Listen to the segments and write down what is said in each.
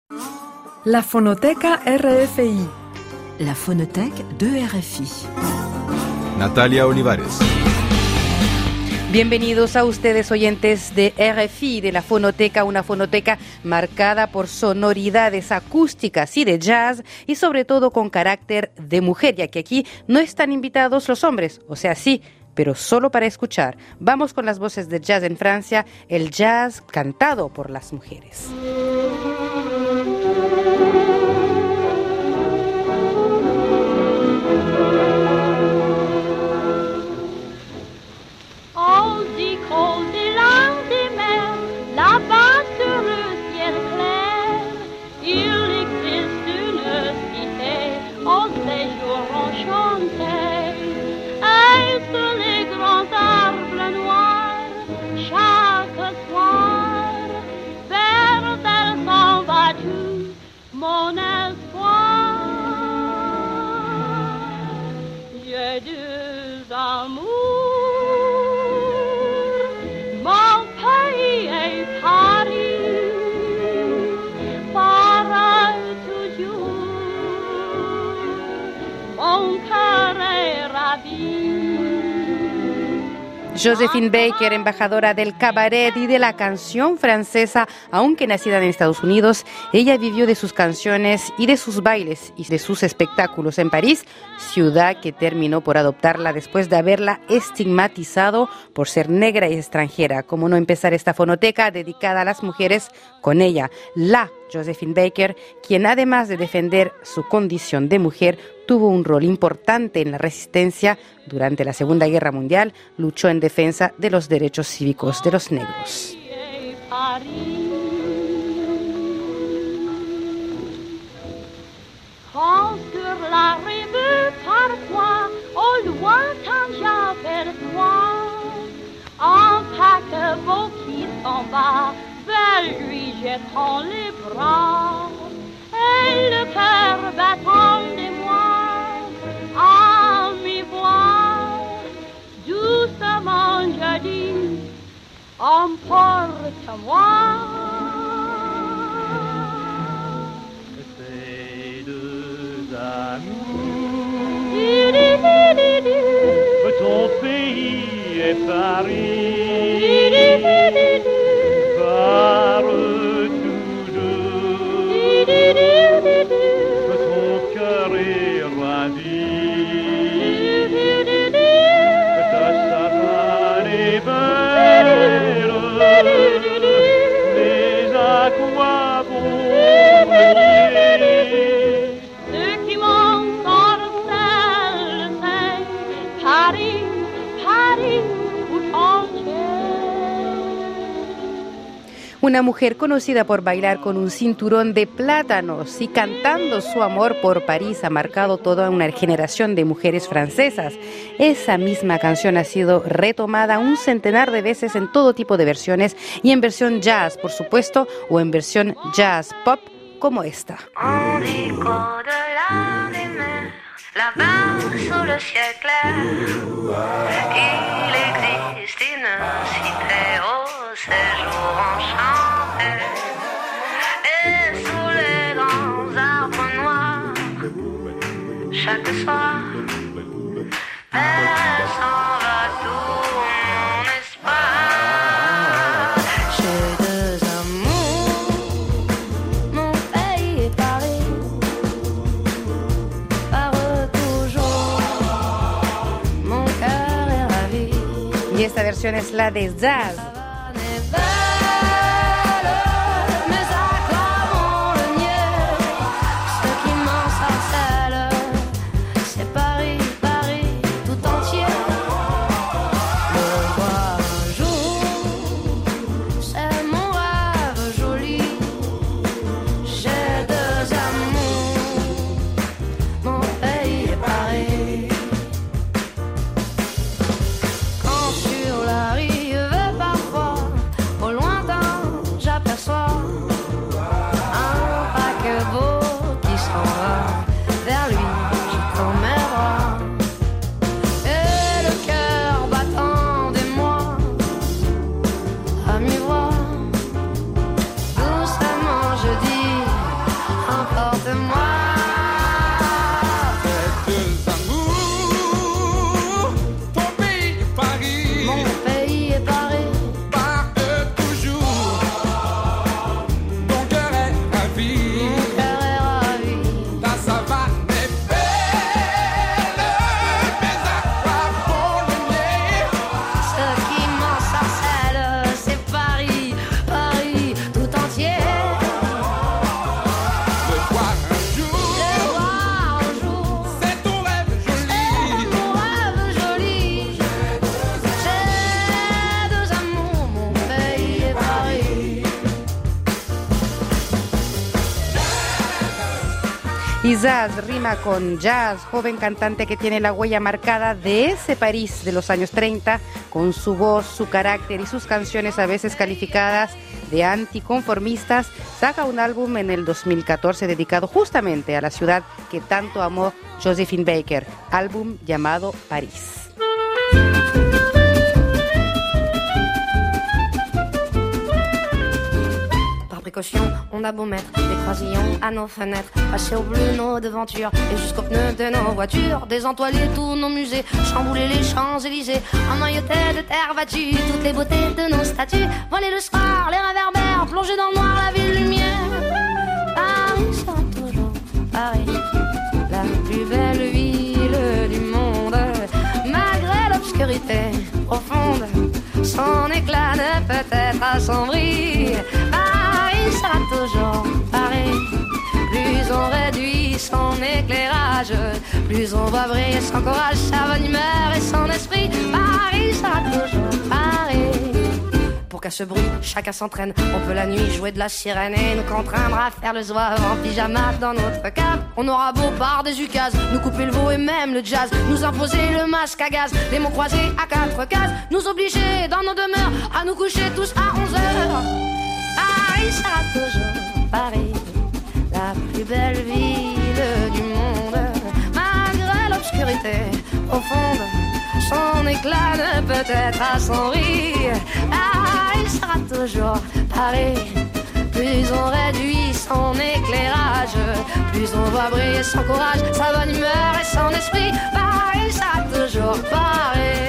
La Fonoteca RFI. La Phonothèque de RFI. Natalia Olivares. Bienvenidos a ustedes, oyentes de RFI, de la Fonoteca, una fonoteca marcada por sonoridades acústicas y de jazz, y sobre todo con carácter de mujer, ya que aquí no están invitados los hombres, o sea, sí, pero solo para escuchar. Vamos con las voces de jazz en Francia, el jazz cantado por las mujeres. Là-bas sur le ciel clair, il existe une cité au séjour enchanté. Et sous les grands arbres noirs, chaque soir, vers elle s'en va tout mon espoir. J'ai deux amours. Joséphine Baker, embajadora del cabaret y de la canción francesa, aunque nacida en Estados Unidos, ella vivió de sus canciones y de sus bailes y de sus espectáculos en París, ciudad que terminó por adoptarla después de haberla estigmatizado por ser negra y extranjera. ¿Cómo no empezar esta fonoteca dedicada a las mujeres con ella, la Joséphine Baker, quien además de defender su condición de mujer, tuvo un rol importante en la resistencia durante la Segunda Guerra Mundial, luchó en defensa de los derechos cívicos de los negros. Quand sur la rive parfois, au lointain j'aperçois un paquebot qui s'en va vers lui jetant les bras et le cœur battant de moi à mi-voix. Doucement je dis, emporte-moi. Ton pays est Paris, parle tous deux, ton cœur est ravi, ta savane est belle, mais à quoi bon nier? Ce qui m'ensorcelle, c'est Paris, Paris, tout entier. Una mujer conocida por bailar con un cinturón de plátanos y cantando su amor por París ha marcado toda una generación de mujeres francesas. Esa misma canción ha sido retomada un centenar de veces en todo tipo de versiones y en versión jazz, por supuesto, o en versión jazz pop como esta. On dit qu'au-delà des mers, là-bas sous le ciel clair, il existe une cité au séjour enchanté. Et sous les grands arbres noirs, chaque soir, elle s'en va tout mon espoir. J'ai deux amours, mon pays est Paris, par eux toujours, mon cœur est ravi. Y esta versión es la de jazz. Quand sur la rive parfois embrasse-moi. Deux amours, ton pays est Paris. Mon pays est Paris. Par eux toujours, ton cœur est ravi. Mon cœur est ravi. La savane est belle, mes aquas polonais. Ce qui m'ensorcelle, c'est Paris, Paris tout entier. Le voir un jour, Le voir un jour, c'est ton rêve joli. mon rêve joli. J'ai deux amours, mon pays est Paris. Isaac rima con jazz, joven cantante que tiene la huella marcada de ese París de los años 30, con su voz, su carácter y sus canciones a veces calificadas de anticonformistas, saca un álbum en el 2014 dedicado justamente a la ciudad que tanto amó Josephine Baker, álbum llamado París. Par précaution, on a beau mettre des croisillons à nos fenêtres, passer au bleu nos devantures et jusqu'aux pneus de nos voitures, désentoiler tous nos musées, chambouler les Champs-Élysées, emmailloter de terre battue toutes les beautés de nos statues, voler le soir, les réverbères, plonger dans le noir la ville lumière. Paris sera toujours Paris, la plus belle ville du monde, malgré l'obscurité profonde, son éclat ne peut être assombri. Paris sera toujours Paris. Plus on réduit son éclairage, plus on va briller son courage, sa bonne humeur et son esprit. Paris sera toujours Paris. Pour qu'à ce bruit, chacun s'entraîne. On peut la nuit jouer de la sirène et nous contraindre à faire le zouave en pyjama dans notre cave. On aura beau par des ukases, nous couper le veau et même le jazz, nous imposer le masque à gaz, les mots croisés à quatre cases, nous obliger dans nos demeures à nous coucher tous à 11h. Paris sera toujours Paris, la plus belle ville du monde, malgré l'obscurité profonde, son éclat ne peut être assombri. Paris sera toujours Paris. Plus on réduit son éclairage, plus on va briller son courage, sa bonne humeur et son esprit. Paris sera toujours Paris.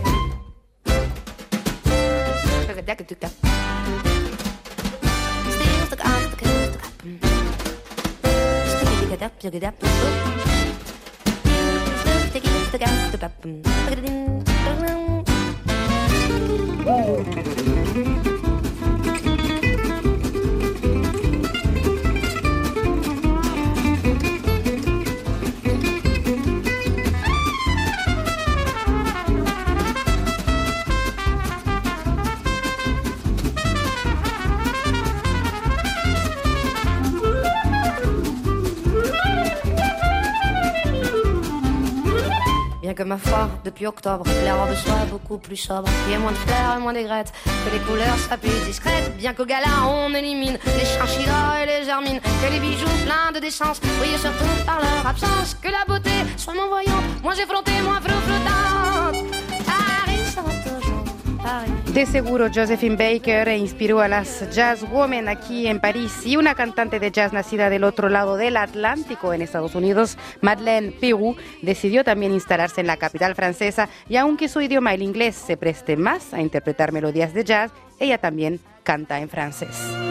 Bien que ma foi, depuis octobre, la robe soit beaucoup plus sobre, qu'il y ait moins de fleurs et moins d'aigrettes, que les couleurs soient plus discrètes. Bien qu'au gala on élimine les chinchillas et les hermines, que les bijoux pleins de décence brillent surtout par leur absence, que la beauté soit moins voyante, moins effrontée, moins flottante. Paris sera toujours Paris. De seguro Josephine Baker inspiró a las jazz women aquí en París, y una cantante de jazz nacida del otro lado del Atlántico en Estados Unidos, Madeleine Peyroux, decidió también instalarse en la capital francesa, y aunque su idioma, el inglés, se preste más a interpretar melodías de jazz, ella también canta en francés.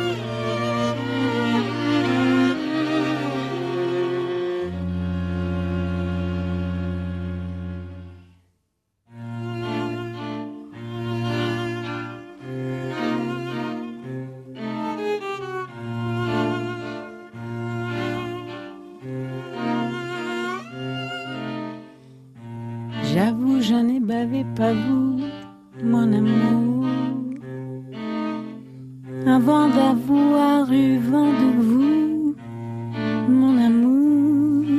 J'avoue, j'en ai bavé pas vous, mon amour, avant d'avoir eu vent de vous, mon amour.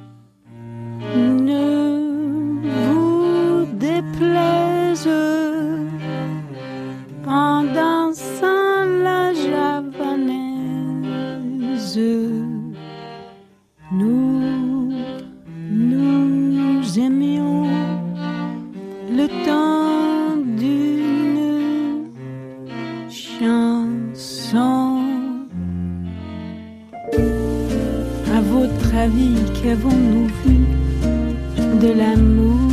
Ne vous déplaise en dansant la javanaise. Nous aimions le temps d'une chanson. votre avis, qu'avons-nous vu de l'amour?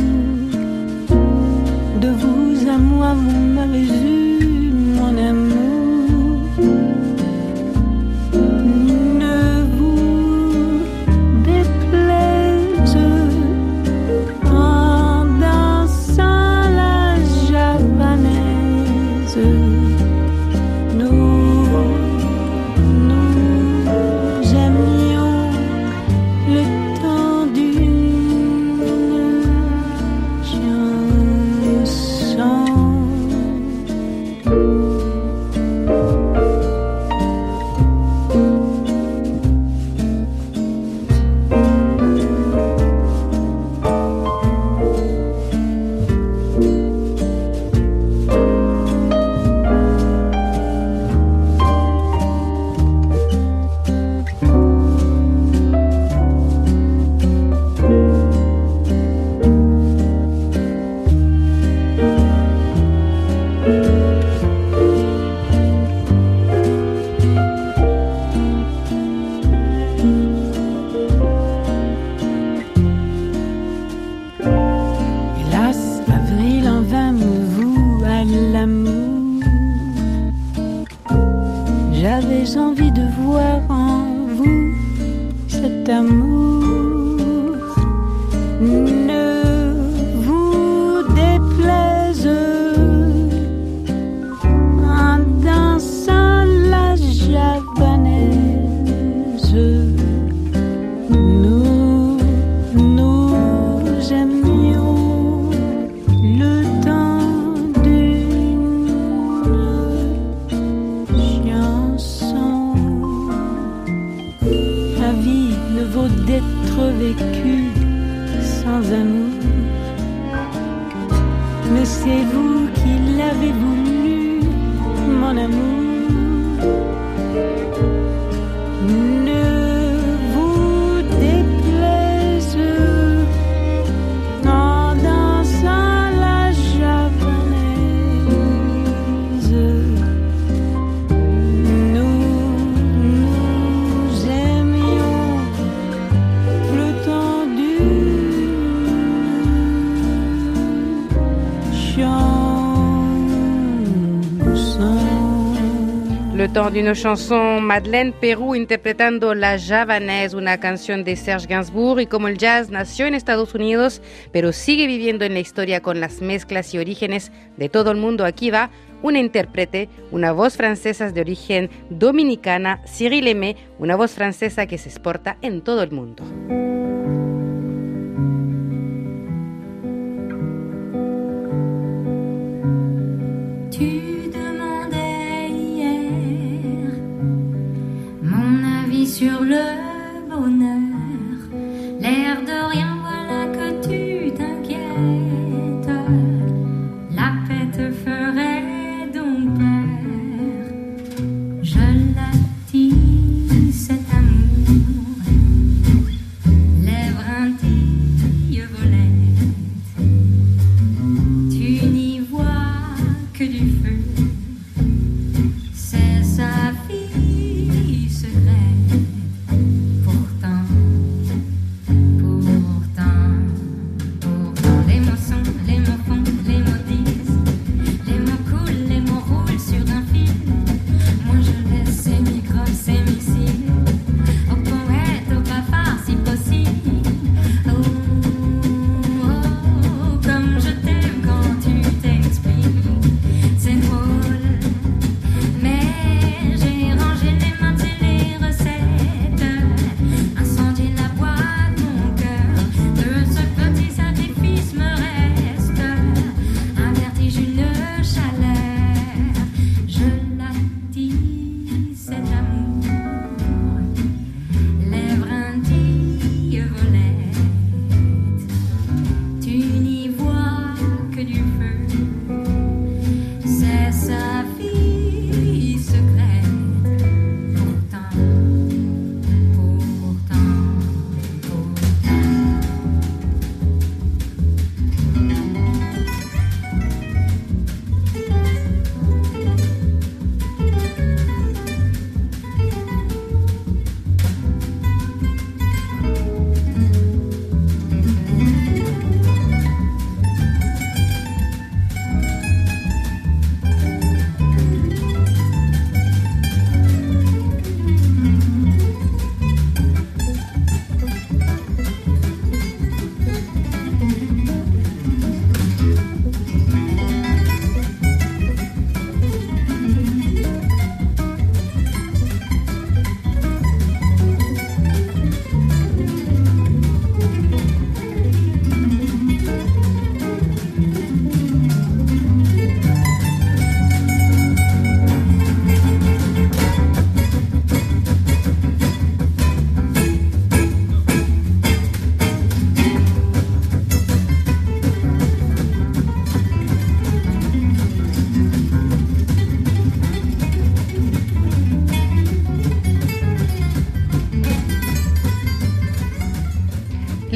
De vous à moi, vous m'avez eu, mon amour. Ne vous déplaise en dansant la javanaise. Nous aimions le temps d'une chanson. Hélas, avril en vain me voue à l'amour. J'avais envie de voir en vous cet amour. Ne vous déplaise en dansant la javanaise. Nous aimions le temps d'une chanson. La vie ne vaut d'être vécue sans amour. Mais c'est vous qui l'avez voulu, mon amour. Ne vous déplaise en dansant la javanaise. Nous aimions le temps d'une chanson. Le temps d'une chanson, Madeleine Peyroux interpretando La Javanaise, una canción de Serge Gainsbourg. Y como el jazz nació en Estados Unidos, pero sigue viviendo en la historia con las mezclas y orígenes de todo el mundo, aquí va una intérprete, una voz francesa de origen dominicana, Cyril Aimé, una voz francesa que se exporta en todo el mundo. Tu demandais hier mon avis sur le bonheur. L'air de rien, voilà que tu t'inquiètes. La paix te ferait donc peur. Je l'ai dit, cet amour, lèvres antilles volettes. Tu n'y vois que du feu, c'est sa vie secrète. Pourtant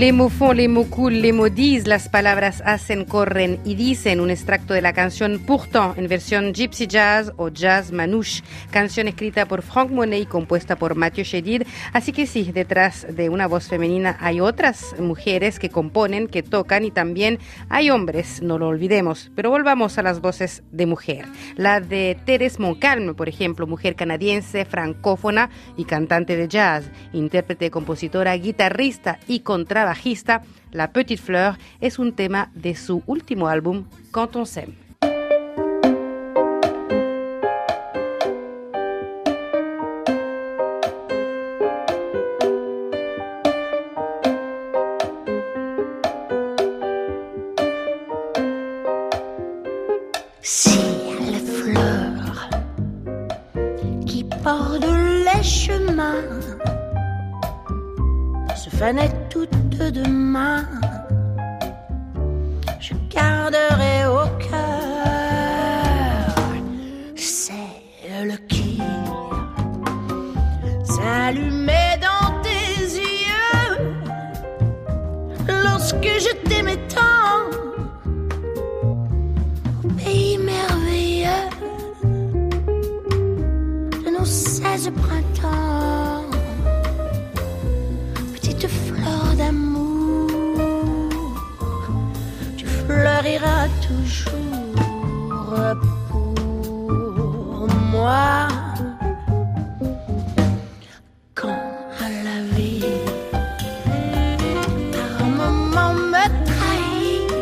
Les mots font, les mots coulent, les mots disent, las palabras hacen, corren y dicen. Un extracto de la canción Pourtant, en versión Gypsy Jazz o Jazz Manouche, canción escrita por Franck Monet y compuesta por Mathieu Chédid. Así que sí, detrás de una voz femenina hay otras mujeres que componen, que tocan y también hay hombres, no lo olvidemos. Pero volvamos a las voces de mujer. La de Thérèse Montcalm, por ejemplo, mujer canadiense, francófona y cantante de jazz, intérprete, compositora, guitarrista y contrabajista. La Petite Fleur es un tema de su último álbum, Quand on s'aime. Ciel, fleurs qui bordent les chemins se fanaient toutes demain. Je garderai au cœur celle qui s'allumait dans tes yeux lorsque je t'aimais tant. Pays merveilleux de nos 16 printemps, petite fleur d'amour, tu fleuriras toujours pour moi. Quand la vie par un moment me trahit,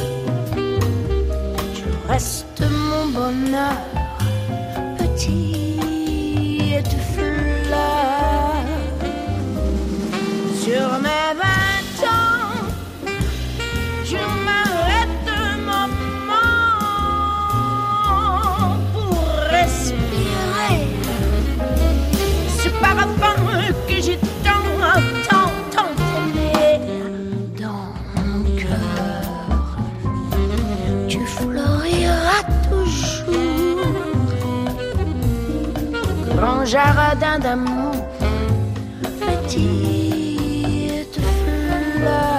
reste mon bonheur, petite fleur. Sur mes 20 ans, je m'arrête un moment pour respirer ce parfum que j'ai tant aimé dans mon cœur. Tu fleuriras toujours, grand jardin d'amour, petite fleur.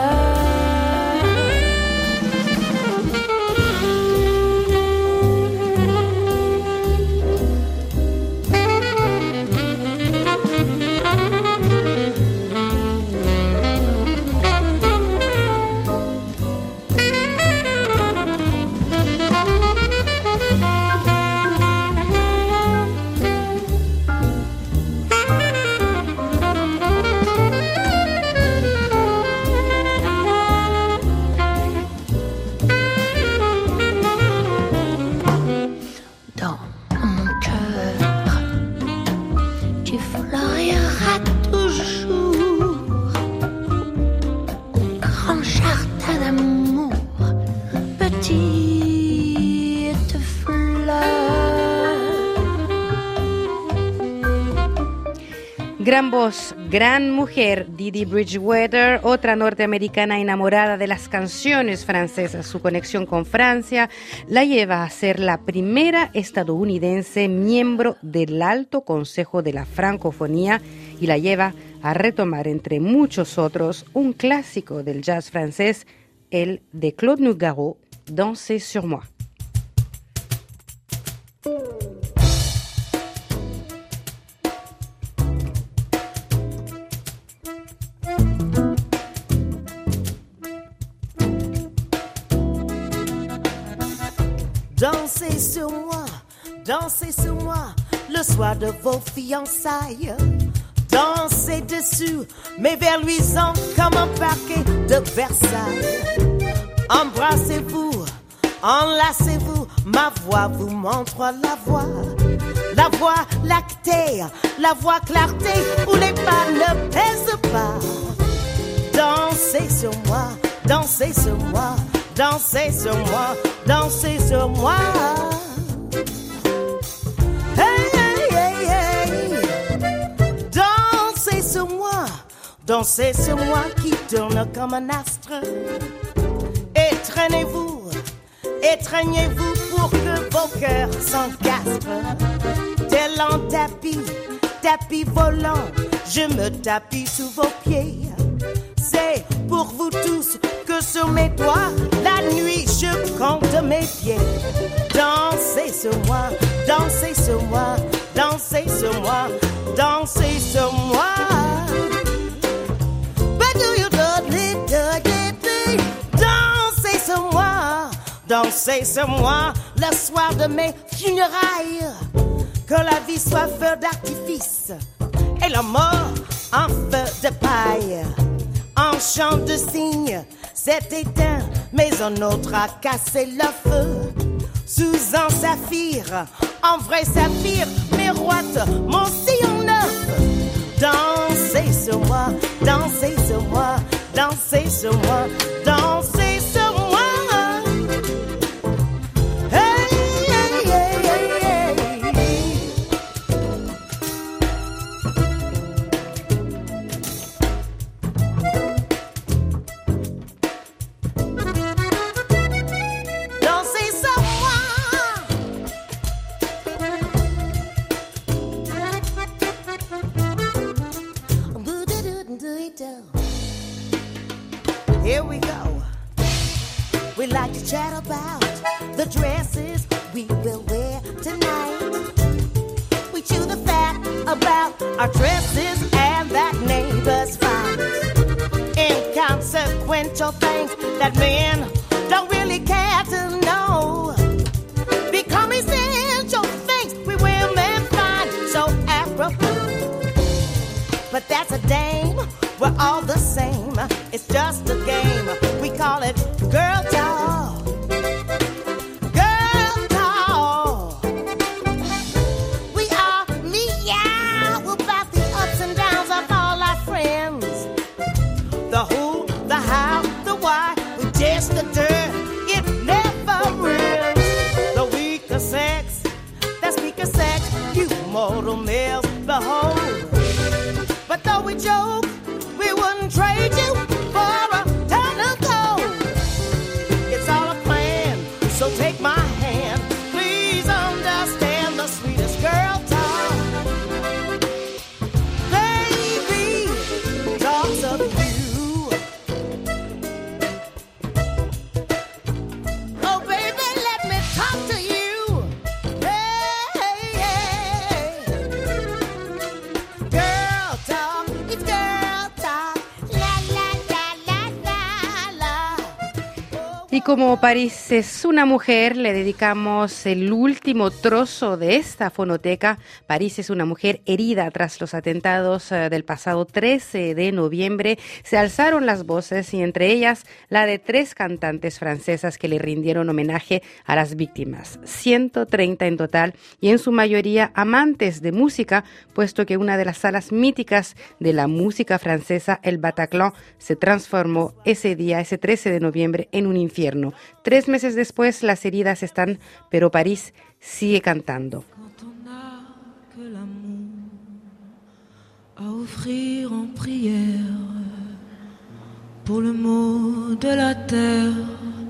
Gran voz, gran mujer, Dee Bridgewater, otra norteamericana enamorada de las canciones francesas. Su conexión con Francia la lleva a ser la primera estadounidense miembro del Alto Consejo de la Francofonía y la lleva a retomar, entre muchos otros, un clásico del jazz francés, el de Claude Nougaro, Dansez sur moi. Dansez sur moi, le soir de vos fiançailles. Dansez dessus, mes vers luisants comme un parquet de Versailles. Embrassez-vous, enlacez-vous, ma voix vous montre la voie lactée, la voie clarté où les pas ne pèsent pas. Dansez sur moi, dansez sur moi, dansez sur moi, dansez sur moi. Hey, hey, hey, hey. Dansez sur moi, dansez sur moi qui tourne comme un astre. Étreignez-vous pour que vos cœurs s'encastrent. Tel un tapis volant, je me tapis sous vos pieds. C'est pour pour vous tous que sur mes doigts, la nuit je compte mes pieds. Dansez sur moi, dansez sur moi, dansez sur moi, dansez sur moi. But do you dansez sur moi, dansez sur moi le soir de mes funérailles. Que la vie soit feu d'artifice et la mort en feu de paille. En chant de cygne, c'est éteint, mais un autre a cassé le feu. Sous un saphir, en vrai saphir, miroite mon sillon neuf. Dansez sur moi, dansez sur moi, dansez sur moi, dansez sur moi. Hey, hey, hey, hey, hey. Dansez sur moi. Here we go. We like to chat about the dresses we will wear tonight. We chew the fat about our dresses and that neighbor's fight. Inconsequential things that men don't really care to know. Become essential things we women find so apropos. But that's a dame, we're all the same. It's just a game, we call it girl talk. Girl talk. We are meow about the ups and downs of all our friends. The who, the how, the why, we test the dirt, it never ends. The weaker sex, that's weaker sex, you mortal males, behold. But though we joke, we wouldn't trade you for a ton of gold. It's all a plan, so take my hand. Please understand the sweetest girl talk. Baby, talks of you. Oh, baby, let me talk to you. Hey, hey, hey. Girl talk, it's girl talk. La, la, la, la, la, la. Y como París es una mujer, le dedicamos el último trozo de esta fonoteca. París es una mujer herida tras los atentados del pasado 13 de noviembre. Se alzaron las voces y entre ellas la de 3 cantantes francesas que le rindieron homenaje a las víctimas. 130 en total y en su mayoría amantes de música, puesto que una de las salas míticas de la música francesa, el Bataclan, se transformó ese día, ese 13 de noviembre, en un infierno. 3 meses después las heridas están, pero París sigue cantando. Quand on n'a que l'amour à offrir en prière pour le mot de la terre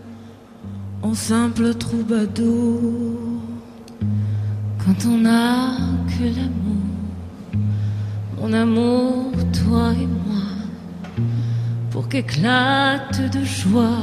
en simple troubadour. Quand on n'a que l'amour, mon amour, toi et moi, pour qu'éclate de joie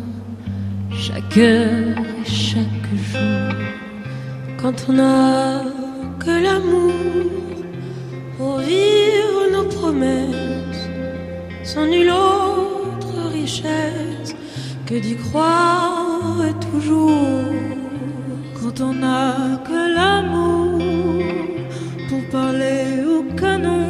chaque heure et chaque jour. Quand on n'a que l'amour pour vivre nos promesses, sans nulle autre richesse que d'y croire toujours. Quand on n'a que l'amour pour parler au canon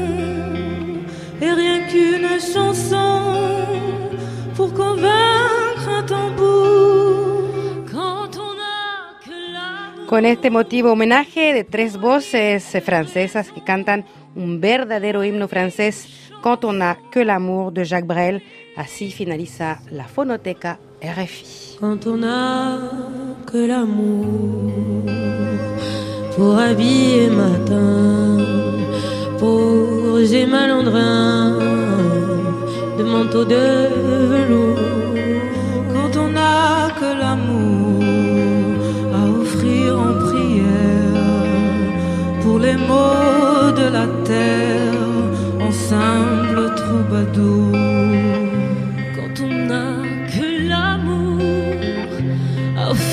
et rien qu'une chanson pour convaincre un tambour. Quand on n'a que l'amour. Con este motivo, homenaje de 3 voces francesas que cantan un verdadero himno francés, Quand on n'a que l'amour de Jacques Brel. Así finaliza la fonoteca RFI. Quand on n'a que l'amour pour habiller matin, pour oser malandrin de manteau de velours. Quand on n'a que l'amour à offrir en prière pour les maux de la terre en simple troubadour. Quand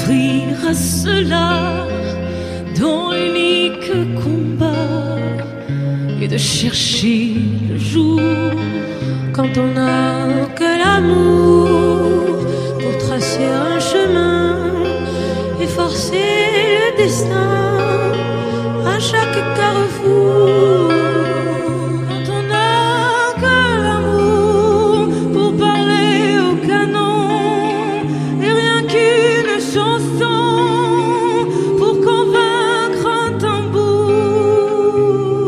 s'offrir à cela dont l'unique combat est de chercher le jour quand on n'a que l'amour pour tracer un chemin et forcer le destin à chaque carrefour. Quand on n'a que l'amour pour parler au canon et rien qu'une chanson pour convaincre un tambour.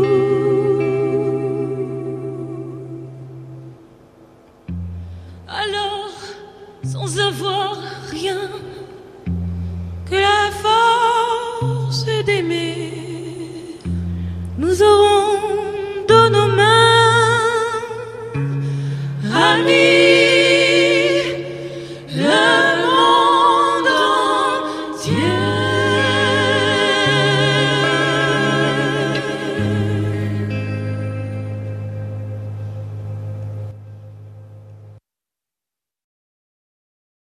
Alors, sans avoir rien